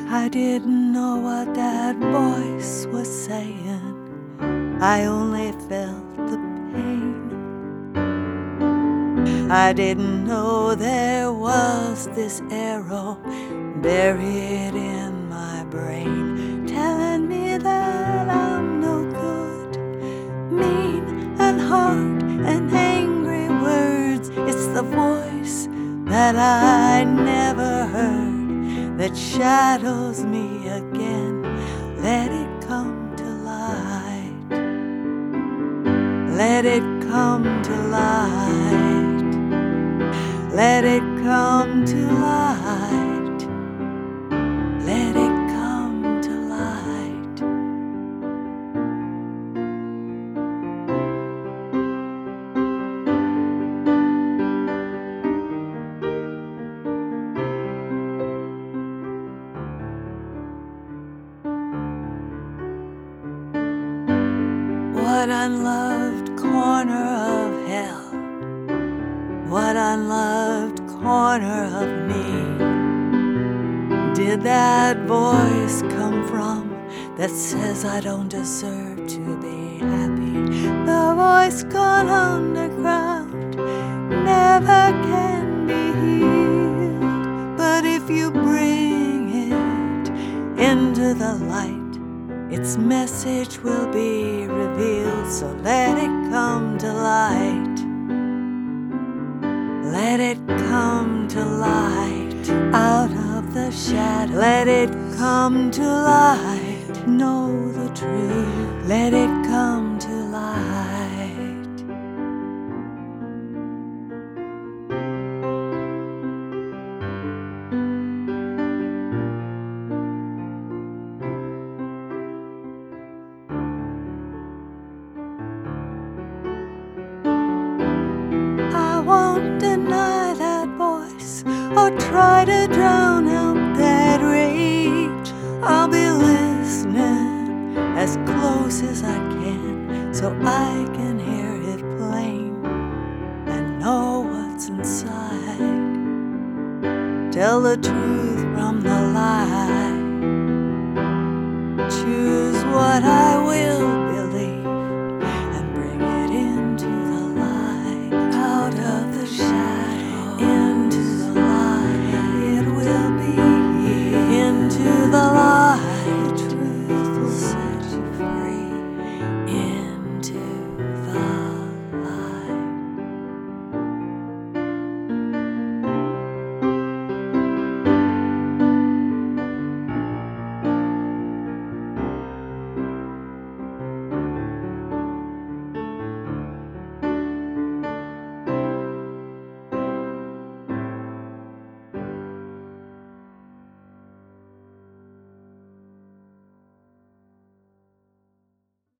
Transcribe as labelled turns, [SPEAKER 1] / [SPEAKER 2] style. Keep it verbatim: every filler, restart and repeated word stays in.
[SPEAKER 1] I didn't know what that voice was saying. I only felt the pain. I didn't know there was this arrow buried in my brain, telling me that I'm no good. Mean and hard and angry words, it's the voice that I never heard that shadows me again. Let it come to light. Let it come to light. Let it come to light. Let it come to light. What unloved corner of hell, what unloved corner of me did that voice come from that says I don't deserve to be happy? The voice gone underground never can be healed, but if you bring it into the light, its message will be revealed. So let it come to light. Let it come to light out of the shadow. Let it come to light. Know the truth. Let it come